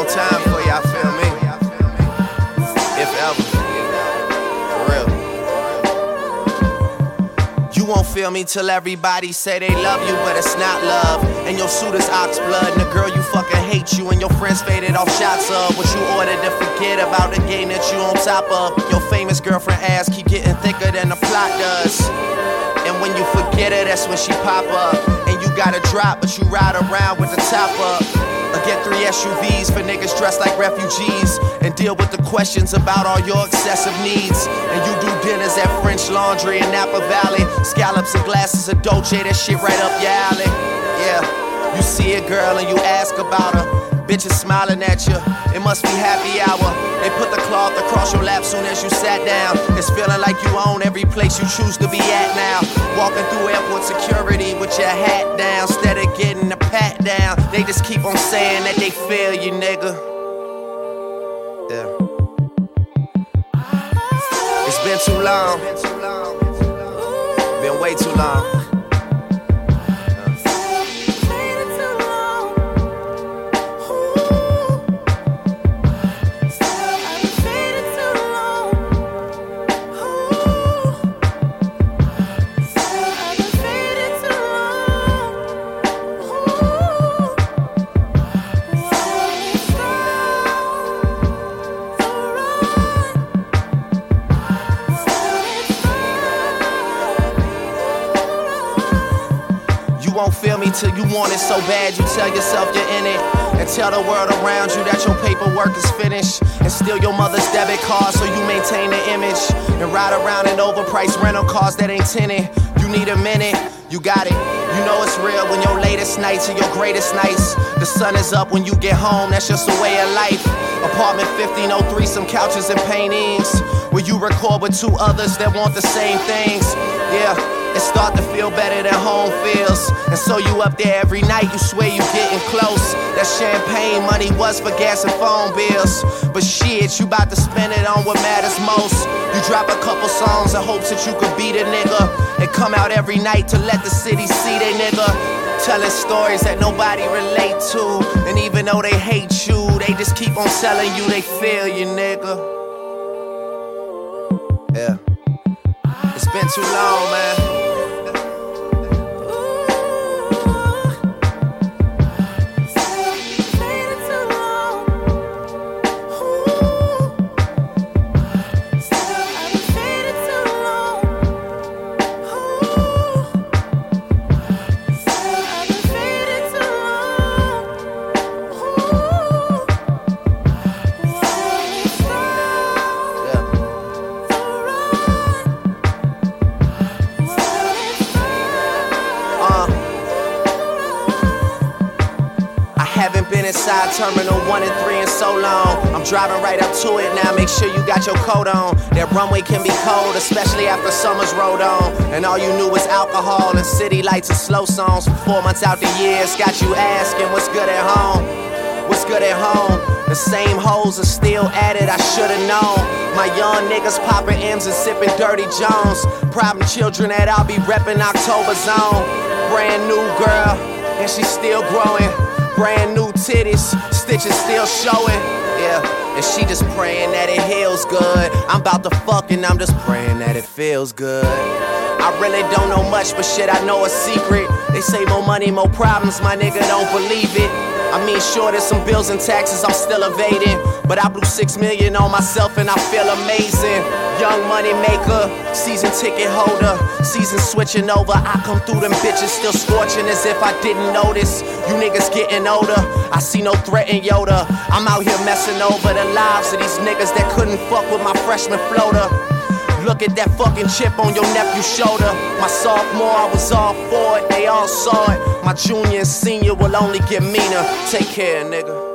wrong time for you, I feel me. If ever. For real. You won't feel me till everybody say they love you, but it's not love. And your suit is ox blood, and the girl you fucking hate you, and your friends faded off shots of what you ordered to forget about the game that you on top of. Your famous girlfriend ass keep getting thicker than the plot does. And when you forget her, that's when she pop up. And you gotta drop, but you ride around with the top up. Or get 3 SUVs for niggas dressed like refugees, and deal with the questions about all your excessive needs. And you do dinners at French Laundry in Napa Valley. Scallops and glasses of Dolce, that shit right up your alley. Yeah, you see a girl and you ask about her. Bitches smiling at you, it must be happy hour. They put the cloth across your lap soon as you sat down. It's feeling like you own every place you choose to be at now. Walking through airport security with your hat down, instead of getting a pat down. They just keep on saying that they feel you, nigga. Yeah. It's been too long. Been way too long. You won't feel me till you want it so bad you tell yourself you're in it, and tell the world around you that your paperwork is finished, and steal your mother's debit card so you maintain the image, and ride around in overpriced rental cars that ain't tinted. You need a minute, you got it. You know it's real when your latest nights are your greatest nights. The sun is up when you get home, that's just a way of life. Apartment 1503, some couches and paintings, where you record with 2 others that want the same things. Yeah, it start to feel better than home feels. And so you up there every night, you swear you getting close. That champagne money was for gas and phone bills, but shit, you bout to spend it on what matters most. You drop a couple songs in hopes that you could be the nigga, and come out every night to let the city see they nigga. Telling stories that nobody relate to, and even though they hate you, they just keep on telling you they feel you, nigga. Yeah. It's been too long, man. Haven't been inside Terminal 1 and 3 in so long. I'm driving right up to it now, make sure you got your coat on. That runway can be cold, especially after summer's rolled on. And all you knew was alcohol and city lights and slow songs. For 4 months out the years, got you asking what's good at home. What's good at home? The same hoes are still at it, I should've known. My young niggas popping M's and sipping Dirty Jones. Problem children that I'll be reppin' October Zone. Brand new girl, and she's still growing. Brand new titties, stitches still showing. Yeah, and she just praying that it heals good. I'm about to fuck and I'm just praying that it feels good. I really don't know much, but shit, I know a secret. They say more money, more problems, my nigga don't believe it. I mean, sure, there's some bills and taxes I'm still evading, but I blew $6 million on myself and I feel amazing. Young money maker, season ticket holder, season switching over. I come through them bitches still scorching as if I didn't notice. You niggas getting older, I see no threat in Yoda. I'm out here messing over the lives of these niggas that couldn't fuck with my freshman floater. Look at that fucking chip on your nephew's shoulder. My sophomore, I was all for it, they all saw it. My junior and senior will only get meaner. Take care, nigga.